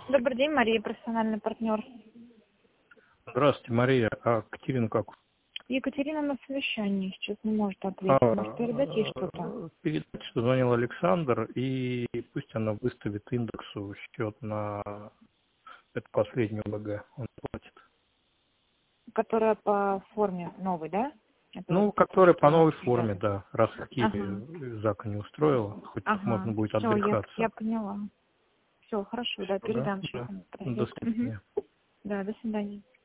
Добрый день, Мария, профессиональный партнер. Здравствуйте, Мария. А Катерина как? Екатерина на совещании, сейчас не может ответить. Может, передать ей что-то? Передать, что звонил Александр, и пусть она выставит индексу счет на это последнюю ОБГ. Он платит. Которая по форме новой, да? Это Ну, вот который по новой да. форме, да. Раз в Ага. Киеве Зака не устроила, хоть можно Ага. будет Все, отбрехаться. я поняла. Все, хорошо, да, Да, передам, сейчас да. она До пройдет. свидания. Да, до свидания.